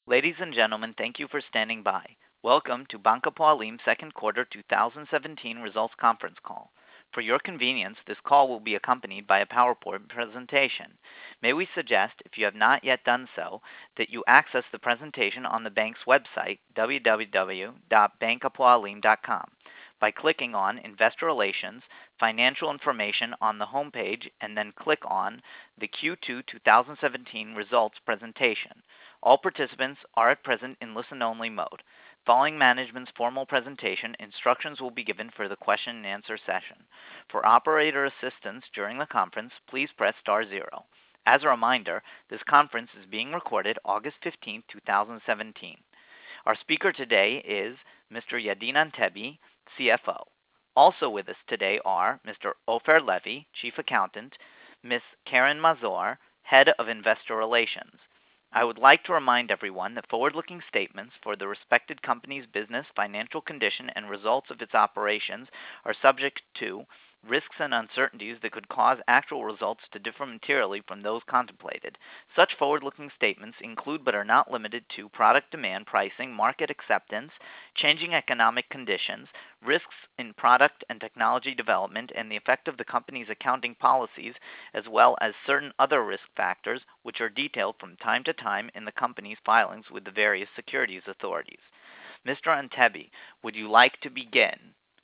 Ladies and gentlemen, thank you for standing by. Welcome to Bank Hapoalim second quarter 2017 results conference call. For your convenience, this call will be accompanied by a PowerPoint presentation. May we suggest, if you have not yet done so, that you access the presentation on the bank's website, www.bankhapoalim.com, by clicking on Investor Relations, Financial Information on the homepage, and then click on the Q2 2017 results presentation. All participants are at present in listen-only mode. Following management's formal presentation, instructions will be given for the question and answer session. For operator assistance during the conference, please press star 0. As a reminder, this conference is being recorded August 15, 2017. Our speaker today is Mr. Yadin Antebi, CFO. Also with us today are Mr. Ofer Levy, Chief Accountant, Ms. Karen Mazor, Head of Investor Relations. I would like to remind everyone that forward-looking statements for the respected company's business, financial condition, and results of its operations are subject to risks and uncertainties that could cause actual results to differ materially from those contemplated. Such forward-looking statements include but are not limited to product demand, pricing, market acceptance, changing economic conditions, risks in product and technology development, and the effect of the company's accounting policies, as well as certain other risk factors, which are detailed from time to time in the company's filings with the various securities authorities. Mr. Antebi, would you like to begin?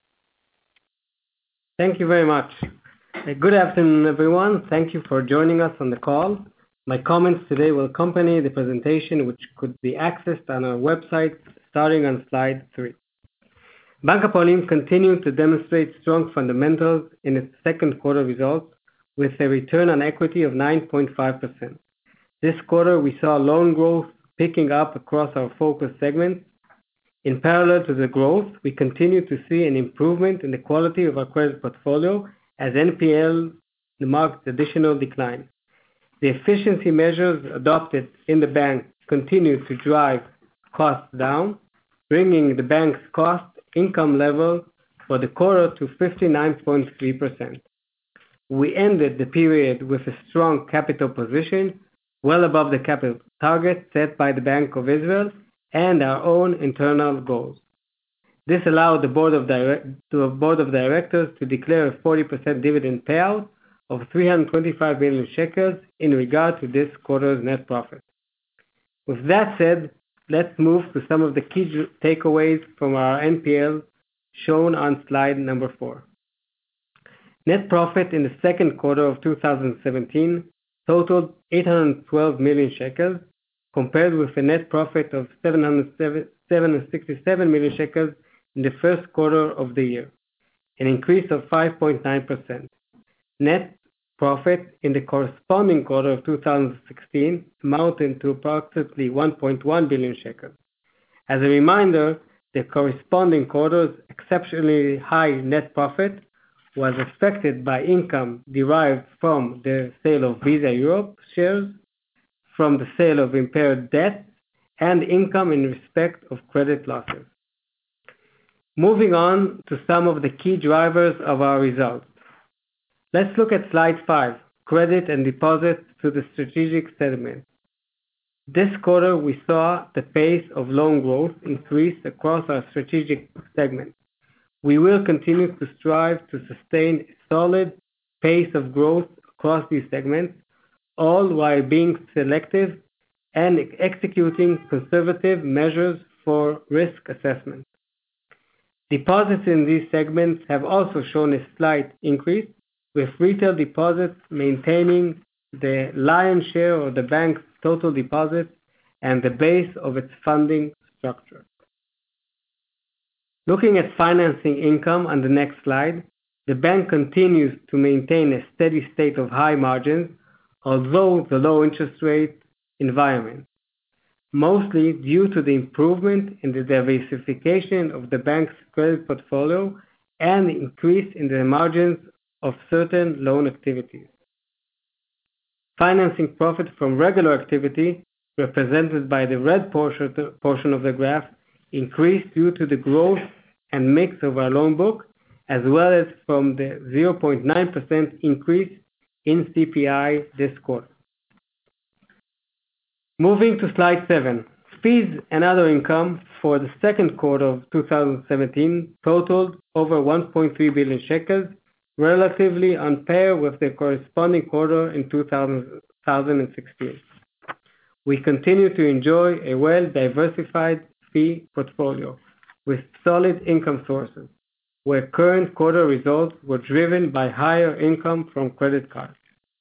Thank you very much. Good afternoon, everyone. Thank you for joining us on the call. My comments today will accompany the presentation, which could be accessed on our website starting on slide 3. Bank Hapoalim continued to demonstrate strong fundamentals in its second quarter results with a return on equity of 9.5%. This quarter, we saw loan growth picking up across our focus segments. In parallel to the growth, we continue to see an improvement in the quality of our credit portfolio as NPL marked additional decline. The efficiency measures adopted in the bank continue to drive costs down, bringing the bank's cost-income level for the quarter to 59.3%. We ended the period with a strong capital position, well above the capital target set by the Bank of Israel and our own internal goals. This allowed the board of directors to declare a 40% dividend payout of 325 million shekels in regard to this quarter's net profit. With that said, let's move to some of the key takeaways from our NPL shown on slide number 4. Net profit in the second quarter of 2017 totaled 812 million shekels, compared with a net profit of 767 million shekels in the first quarter of the year, an increase of 5.9%. Net profit in the corresponding quarter of 2016 amounted to approximately 1.1 billion shekels. As a reminder, the corresponding quarter's exceptionally high net profit was affected by income derived from the sale of Visa Europe shares, from the sale of impaired debt, and income in respect of credit losses. Moving on to some of the key drivers of our results. Let's look at slide 5, credit and deposits to the strategic segment. This quarter, we saw the pace of loan growth increase across our strategic segment. We will continue to strive to sustain a solid pace of growth across these segments, all while being selective and executing conservative measures for risk assessment. Deposits in these segments have also shown a slight increase, with retail deposits maintaining the lion's share of the bank's total deposits and the base of its funding structure. Looking at financing income on the next slide, the bank continues to maintain a steady state of high margins, although the low interest rate environment, mostly due to the improvement in the diversification of the bank's credit portfolio and the increase in the margins of certain loan activities. Financing profit from regular activity, represented by the red portion of the graph, increased due to the growth and mix of our loan book, as well as from the 0.9% increase in CPI this quarter. Moving to slide 7, Fees and other income for the second quarter of 2017 totaled over 1.3 billion shekels, relatively on par with the corresponding quarter in 2016. We continue to enjoy a well-diversified fee portfolio with solid income sources, where current quarter results were driven by higher income from credit cards.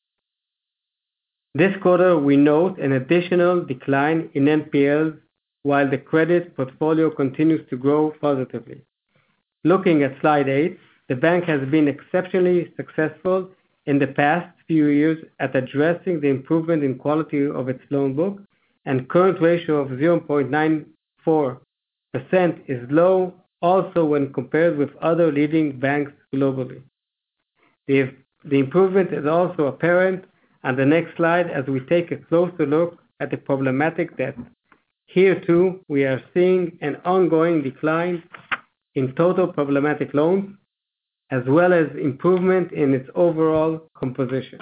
This quarter, we note an additional decline in NPLs while the credit portfolio continues to grow positively. Looking at slide 8, the bank has been exceptionally successful in the past few years at addressing the improvement in quality of its loan book, and current ratio of 0.94% is low also when compared with other leading banks globally. The improvement is also apparent on the next slide as we take a closer look at the problematic debt. Here too, we are seeing an ongoing decline in total problematic loans, as well as improvement in its overall composition.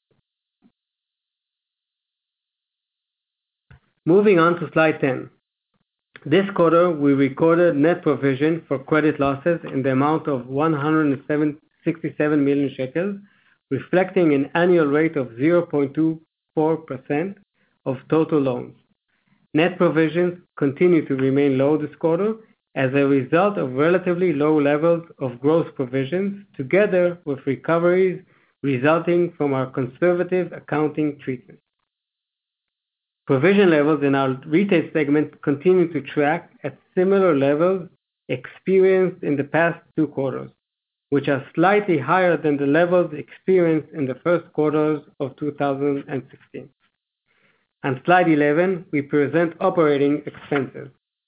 Moving on to slide 10. This quarter, we recorded net provision for credit losses in the amount of 167 million shekels, reflecting an annual rate of 0.24% of total loans. Net provisions continue to remain low this quarter as a result of relatively low levels of gross provisions, together with recoveries resulting from our conservative accounting treatment. Provision levels in our retail segment continue to track at similar levels experienced in the past 2 quarters, which are slightly higher than the levels experienced in the first quarters of 2016. On slide 11, we present operating expenses.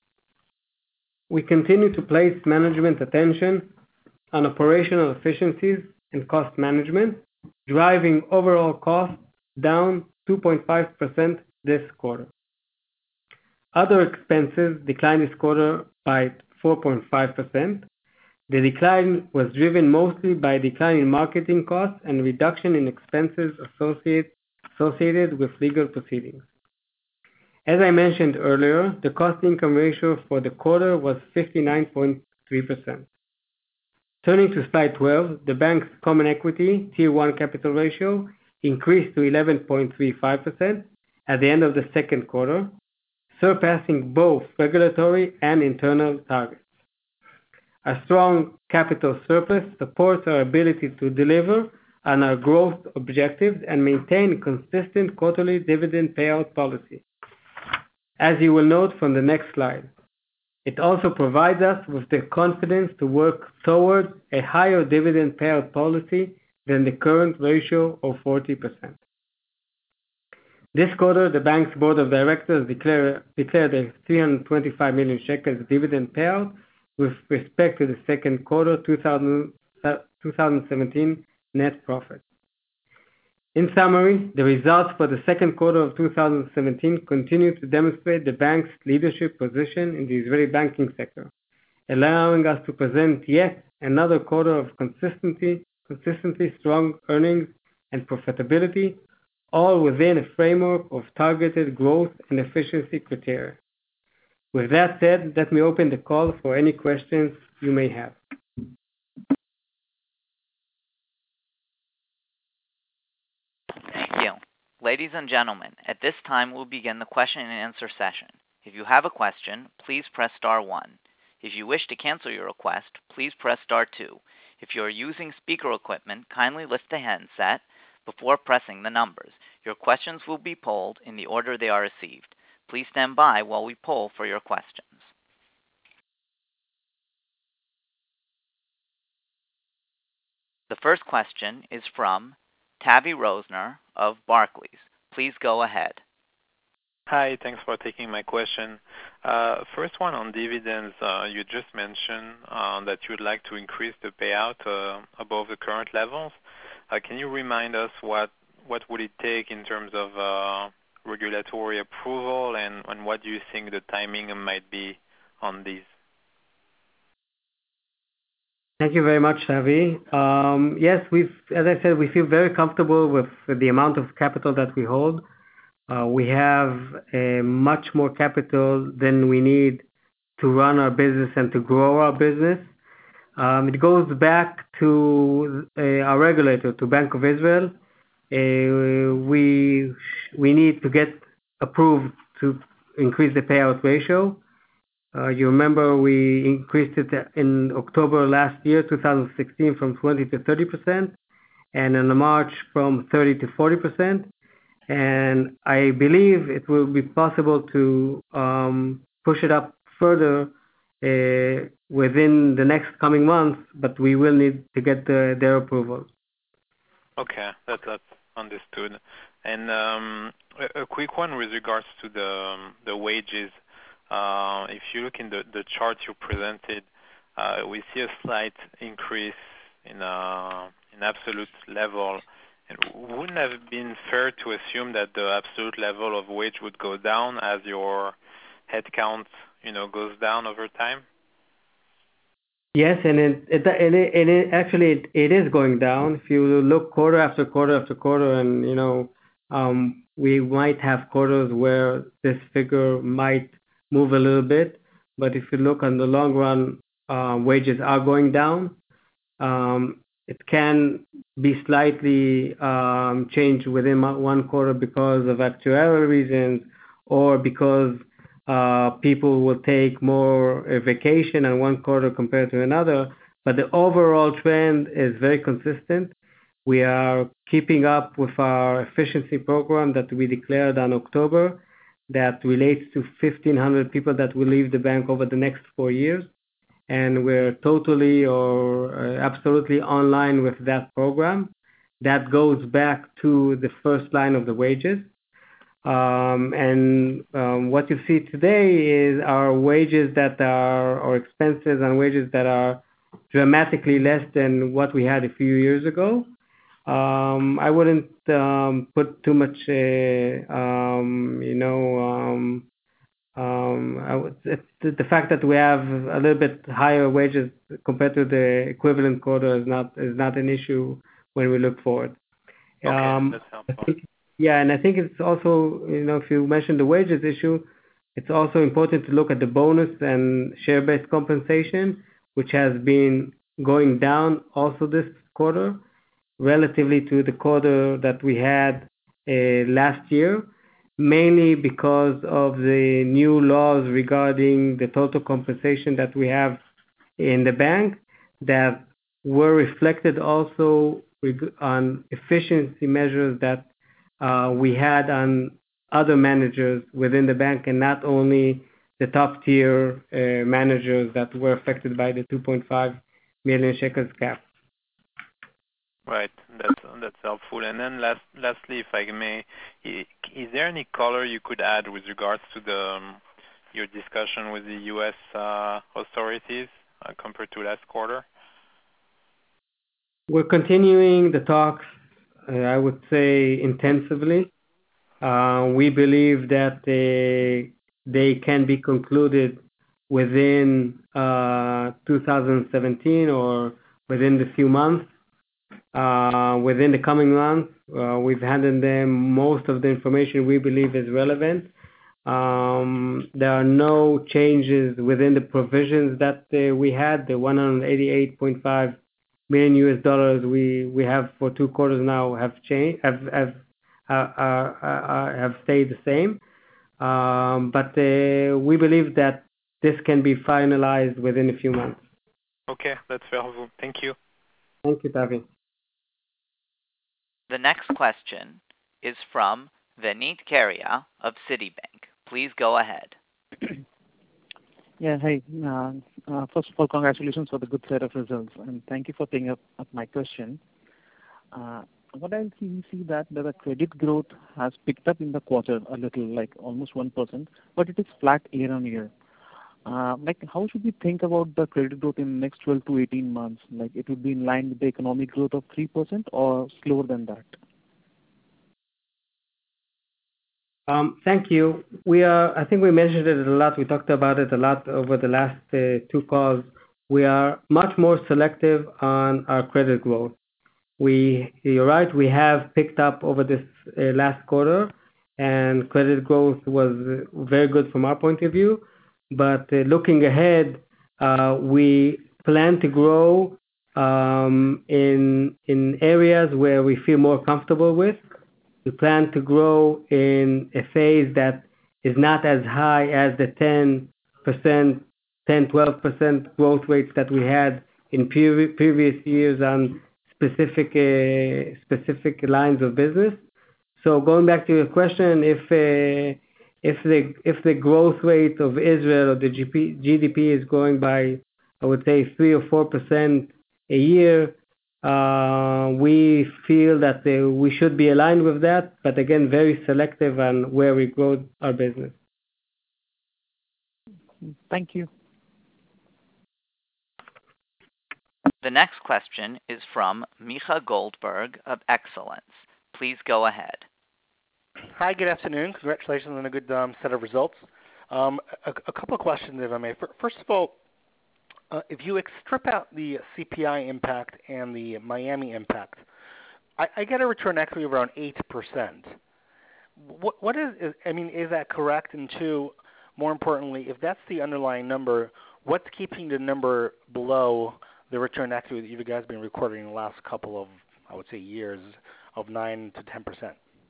We continue to place management attention on operational efficiencies and cost management, driving overall costs down 2.5% this quarter. Other expenses declined this quarter by 4.5%. The decline was driven mostly by a decline in marketing costs and reduction in expenses associated with legal proceedings. As I mentioned earlier, the cost-income ratio for the quarter was 59.3%. Turning to slide 12, the bank's common equity Tier 1 capital ratio increased to 11.35% at the end of the second quarter, surpassing both regulatory and internal targets. A strong capital surplus supports our ability to deliver on our growth objectives and maintain consistent quarterly dividend payout policy. As you will note from the next slide, it also provides us with the confidence to work towards a higher dividend payout policy than the current ratio of 40%. This quarter, the bank's board of directors declared a 325 million shekels dividend payout with respect to the second quarter 2017 net profit. In summary, the results for the second quarter of 2017 continue to demonstrate the bank's leadership position in the Israeli banking sector, allowing us to present yet another quarter of consistently strong earnings and profitability, all within a framework of targeted growth and efficiency criteria. With that said, let me open the call for any questions you may have. Thank you. Ladies and gentlemen, at this time we'll begin the question and answer session. If you have a question, please press star 1. If you wish to cancel your request, please press star 2. If you are using speaker equipment, kindly lift the handset before pressing the numbers. Your questions will be polled in the order they are received. Please stand by while we poll for your questions. The first question is from Tavi Rosner of Barclays. Please go ahead. Hi, thanks for taking my question. First one on dividends. You just mentioned that you would like to increase the payout above the current levels. Can you remind us what would it take in terms of regulatory approval and what do you think the timing might be on these? Thank you very much, Tavi. Yes, as I said, we feel very comfortable with the amount of capital that we hold. We have much more capital than we need to run our business and to grow our business. It goes back to our regulator, to Bank of Israel. We need to get approved to increase the payout ratio. You remember we increased it in October last year, 2016, from 20 to 30%, and in March from 30 to 40%. And I believe it will be possible to push it up further within the next coming months, but we will need to get their approval. Okay, that's understood. And a quick one with regards to the wages. If you look in the chart you presented, we see a slight increase in absolute level. And wouldn't it have been fair to assume that the absolute level of wage would go down as your headcount, goes down over time? Yes, and it actually is going down. If you look quarter after quarter after quarter, and we might have quarters where this figure might move a little bit, but if you look on the long run, wages are going down. It can be slightly changed within one quarter because of actuarial reasons, or because people will take more vacation in one quarter compared to another. But the overall trend is very consistent. We are keeping up with our efficiency program that we declared in October, that relates to 1,500 people that will leave the bank over the next 4 years. And we're totally or absolutely online with that program. That goes back to the first line of the wages. What you see today is our wages or expenses and wages that are dramatically less than what we had a few years ago. I wouldn't put too much, the fact that we have a little bit higher wages compared to the equivalent quarter is not an issue when we look forward. Okay, that's helpful. And I think it's also, if you mentioned the wages issue, it's also important to look at the bonus and share-based compensation, which has been going down also this quarter, relatively to the quarter that we had last year, mainly because of the new laws regarding the total compensation that we have in the bank, that were reflected also on efficiency measures that we had on other managers within the bank, and not only the top tier managers that were affected by the 2.5 million shekels cap. Right, that's helpful. And then lastly, if I may, is there any color you could add with regards to your discussion with the U.S. authorities compared to last quarter? We're continuing the talks, I would say, intensively. We believe that they can be concluded within 2017 or within the few months. Within the coming months, we've handed them most of the information we believe is relevant. There are no changes within the provisions that we had. The $188.5 million we have for 2 quarters now have changed, have stayed the same. But we believe that this can be finalized within a few months. Okay, that's very helpful. Thank you. Thank you, Tavi. The next question is from Vinit Keria of Citibank. Please go ahead. Yeah, hi. First of all, congratulations for the good set of results, and thank you for taking up my question. What I see that the credit growth has picked up in the quarter a little, like almost 1%, but it is flat year on year. How should we think about the credit growth in the next 12 to 18 months? Like, it would be in line with the economic growth of 3% or slower than that? Thank you. I think we mentioned it a lot. We talked about it a lot over the last 2 calls. We are much more selective on our credit growth. You're right, we have picked up over this last quarter, and credit growth was very good from our point of view. But looking ahead, we plan to grow in areas where we feel more comfortable with. We plan to grow in a phase that is not as high as the 12% growth rates that we had in previous years on specific lines of business. So going back to your question, if the growth rate of Israel or the GDP is growing by, I would say, 3 or 4% a year, we feel that we should be aligned with that, but again, very selective on where we grow our business. Thank you. The next question is from Micha Goldberg of Excellence. Please go ahead. Hi, good afternoon. Congratulations on a good set of results. A couple of questions, if I may. First of all, if you strip out the CPI impact and the Miami impact, I get a return equity of around 8%. What is that correct? And two, more importantly, if that's the underlying number, what's keeping the number below the return equity that you guys have been recording in the last couple of, I would say, years of 9 to 10%?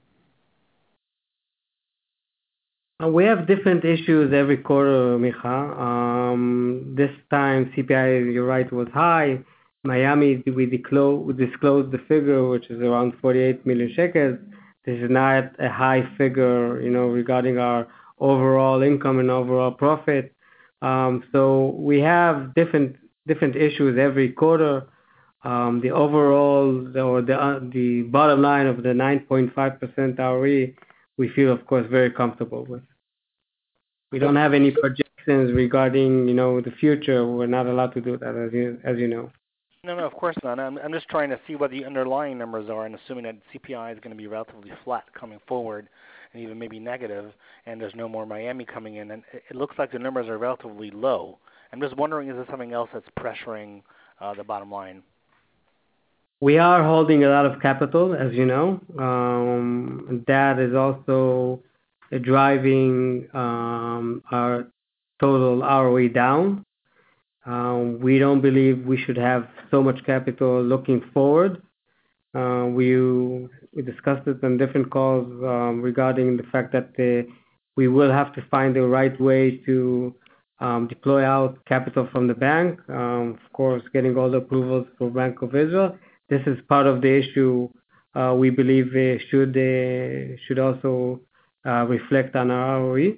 We have different issues every quarter, Micha. This time CPI, you're right, was high. Miami, we disclosed the figure, which is around 48 million shekels. This is not a high figure, regarding our overall income and overall profit. So we have different issues every quarter. The overall or the bottom line of the 9.5% ROE, we feel, of course, very comfortable with. We don't have any projections regarding, the future. We're not allowed to do that, as you know. No, of course not. I'm just trying to see what the underlying numbers are, and assuming that CPI is going to be relatively flat coming forward, and even maybe negative, and there's no more Miami coming in, and it looks like the numbers are relatively low. I'm just wondering, is there something else that's pressuring the bottom line? We are holding a lot of capital, as you know. That is also driving our total ROE down. We don't believe we should have so much capital looking forward. We discussed it on different calls regarding the fact that we will have to find the right way to deploy out capital from the bank. Of course, getting all the approvals for Bank of Israel. This is part of the issue we believe should also reflect on our ROE.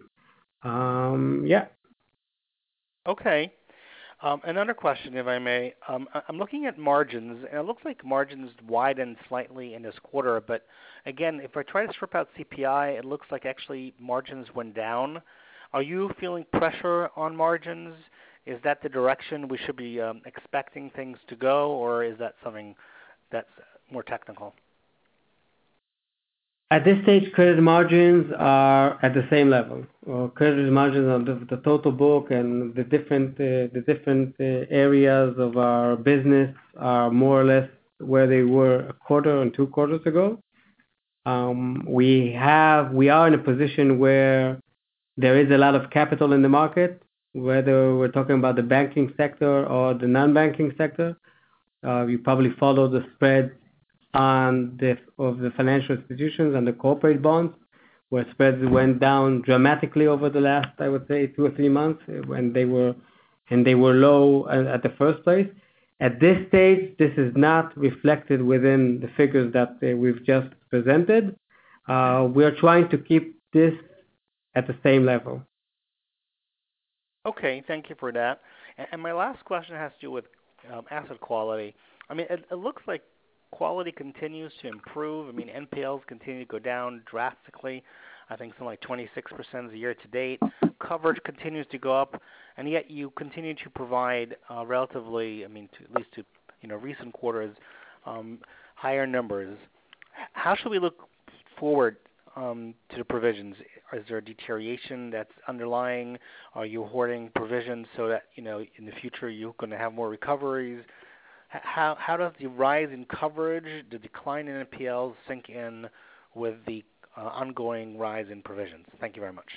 Okay. Another question, if I may. I'm looking at margins, and it looks like margins widened slightly in this quarter. But again, if I try to strip out CPI, it looks like actually margins went down. Are you feeling pressure on margins? Is that the direction we should be expecting things to go, or is that something that's more technical? At this stage, credit margins are at the same level. Credit margins on the total book and the different areas of our business are more or less where they were a quarter and 2 quarters ago. We are in a position where there is a lot of capital in the market, whether we're talking about the banking sector or the non-banking sector. You probably follow the spread of the financial institutions and the corporate bonds, where spreads went down dramatically over the last, I would say, 2 or 3 months, when they were low at the first place. At this stage, this is not reflected within the figures that we've just presented. We are trying to keep this at the same level. Okay, thank you for that. And my last question has to do with asset quality. I mean, it looks like quality continues to improve. I mean, NPLs continue to go down drastically. I think something like 26% a year to date. Coverage continues to go up, and yet you continue to provide relatively, at least to recent quarters, higher numbers. How should we look forward to the provisions? Is there a deterioration that's underlying? Are you hoarding provisions so that in the future you're going to have more recoveries? How does the rise in coverage, the decline in NPLs sink in with the ongoing rise in provisions? Thank you very much.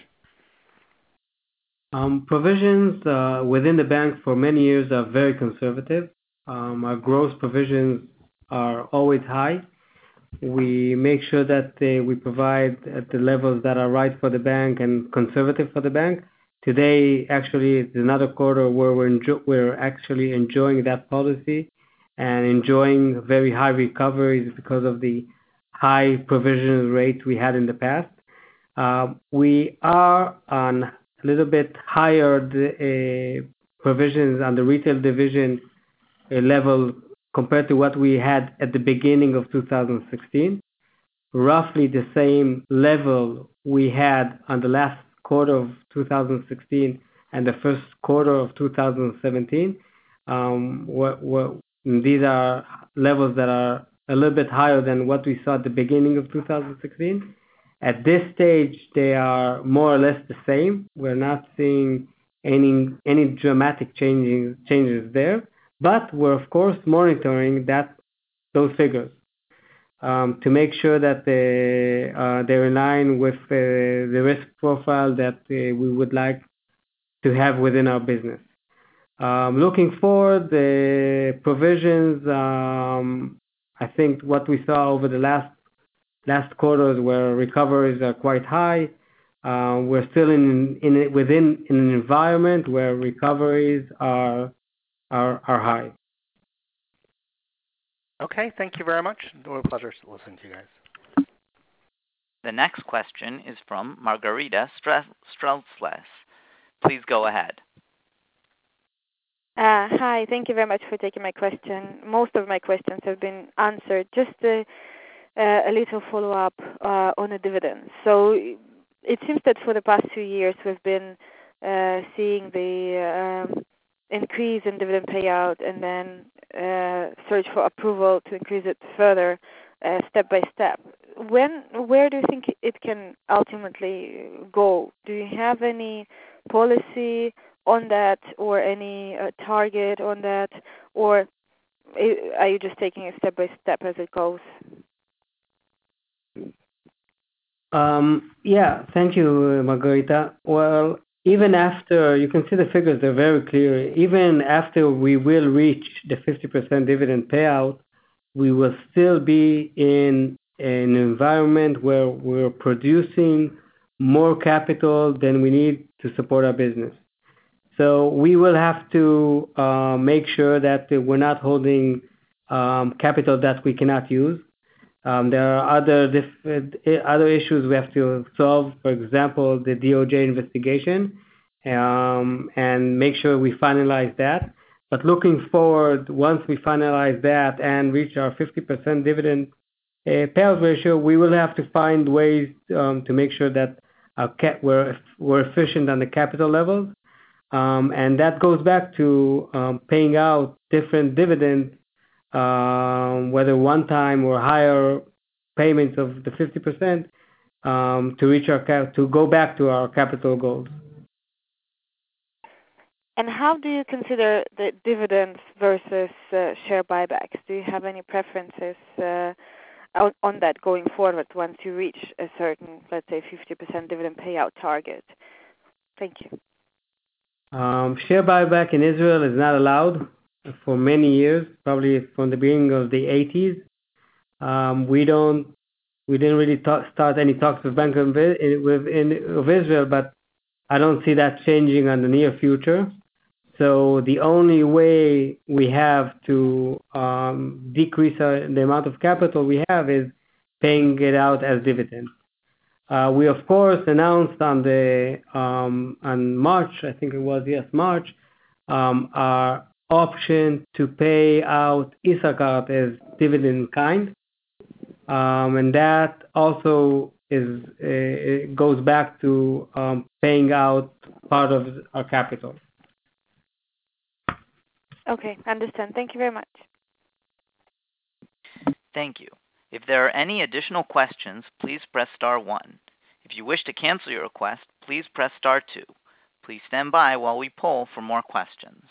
Provisions within the bank for many years are very conservative. Our gross provisions are always high. We make sure that we provide at the levels that are right for the bank and conservative for the bank. Today, actually, it's another quarter where we're actually enjoying that policy and enjoying very high recoveries because of the high provision rates we had in the past. We are on a little bit higher provisions on the retail division level compared to what we had at the beginning of 2016. Roughly the same level we had on the last quarter of 2016 and the first quarter of 2017. These are levels that are a little bit higher than what we saw at the beginning of 2016. At this stage, they are more or less the same. We're not seeing any dramatic changes there, but we're of course monitoring those figures to make sure that they're in line with the risk profile that we would like to have within our business. Looking forward, the provisions, I think what we saw over the last quarters where recoveries are quite high, we're still within an environment where recoveries are high. Okay, thank you very much. It was a pleasure listening to you guys. The next question is from Margarita Streltsles. Please go ahead. Hi, thank you very much for taking my question. Most of my questions have been answered. Just a little follow-up on the dividends. So it seems that for the past 2 years we've been seeing the increase in dividend payout and then search for approval to increase it further step by step. Where do you think it can ultimately go? Do you have any policy on that or any target on that, or are you just taking it step by step as it goes? Yeah, thank you, Margarita. Well, even after, you can see the figures, they're very clear. Even after we will reach the 50% dividend payout, we will still be in an environment where we're producing more capital than we need to support our business. So we will have to make sure that we're not holding capital that we cannot use. There are other issues we have to solve, for example, the DOJ investigation, and make sure we finalize that. But looking forward, once we finalize that and reach our 50% dividend payout ratio, we will have to find ways to make sure that we're efficient on the capital levels. And that goes back to paying out different dividends, whether one time or higher payments of the 50%, to go back to our capital goals. And how do you consider the dividends versus share buybacks? Do you have any preferences on that going forward once you reach a certain, let's say, 50% dividend payout target? Thank you. Share buyback in Israel is not allowed for many years, probably from the beginning of the 80s. We didn't really start any talks with Bank of Israel, but I don't see that changing in the near future. So the only way we have to decrease the amount of capital we have is paying it out as dividends. We of course announced on March, I think it was, March, our option to pay out Yisakar as dividend kind, and that also goes back to paying out part of our capital. Okay, understand. Thank you very much. Thank you. If there are any additional questions, please press star 1. If you wish to cancel your request, please press star 2. Please stand by while we poll for more questions.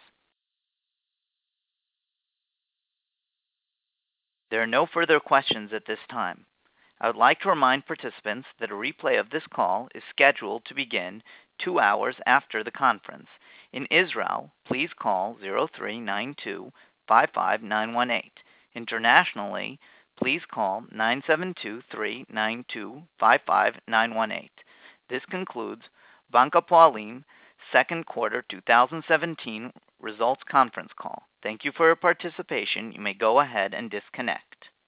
There are no further questions at this time. I would like to remind participants that a replay of this call is scheduled to begin 2 hours after the conference. In Israel, please call 0392-55918. Internationally, please call 972-392-55918. This concludes Bank Hapoalim second quarter 2017 results conference call. Thank you for your participation. You may go ahead and disconnect.